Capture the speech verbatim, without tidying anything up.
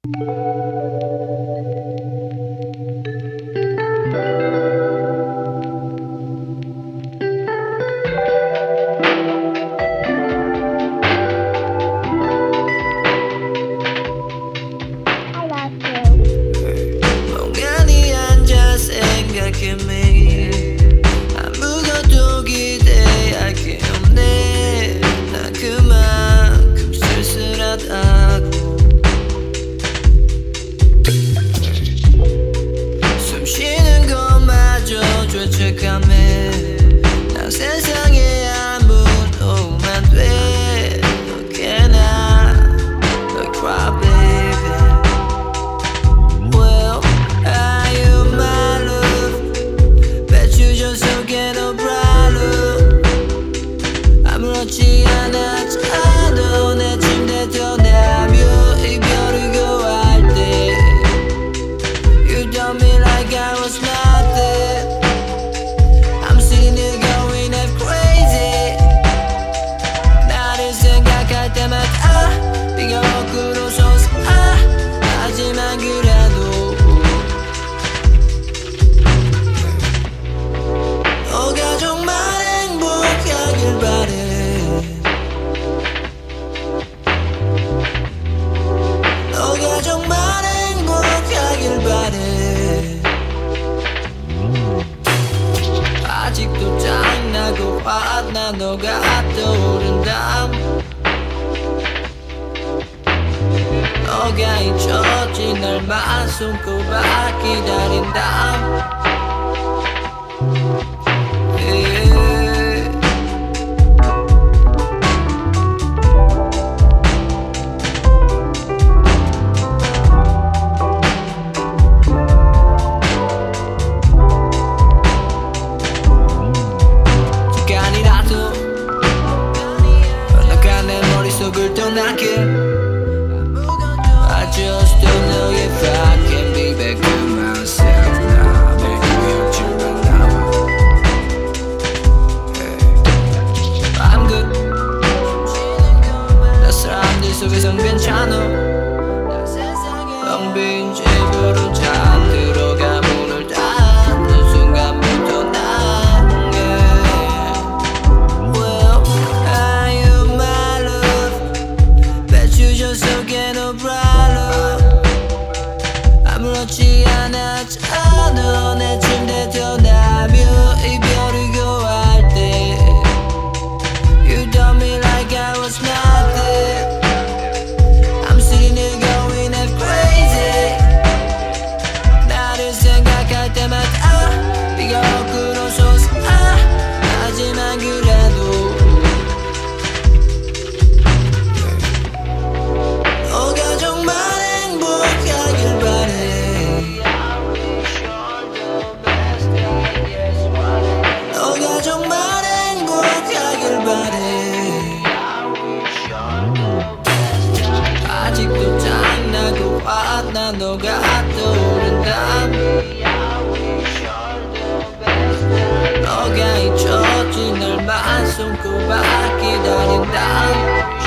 멍하니 앉아 생각해 아무것도 기대할 게 없네. 난 그만큼 쓸쓸하다고. 숨 쉬는 것마저 죄책감에 난 세상에 아무도 안 돼. How can I not cry baby? Well, are you my love? Bet you just don't get no problem. 아무렇지 않았잖아. 내 침대 떠나며 이별을 고할 때 You done me like I was nothing. I'm sitting here going half crazy. 나를 생각할 때마다 네가 거꾸로 솟아. 하지만 그래도 너가 정말 행복하길 바래. 너가 정말 행복하길 바래. 아직도 짱나고 화나 너가 떠오른다. 너가 잊혀진 날만 손꼽아 기다린다. Yeah. 시간이라도 흘러간 내 머릿속을 떠나게. I just don't know if I can be back to myself now. 매일 기억지만 남아. I'm good. 나 사람들 속에선 괜찮아. 텅 빈 집으로 자 들어가 문을 닫는 순간부터 난 yeah. Well, are you my love? Bet you just don't get no problem. 아무렇지 않았잖아. 내 침대 떠나며 이별을 고할 때 You done me like I was nothing. I'm sitting here going half crazy. 나를 생각할 때마다 네가 거꾸로 솟아. 하지만 그래도 너가 정말 행복하길 바래. 너가 정말 행복하길 바래. 아직도 짱나고 화나 너가 떠오른다. 너가 잊혀진 날만 손꼽아 기다린다.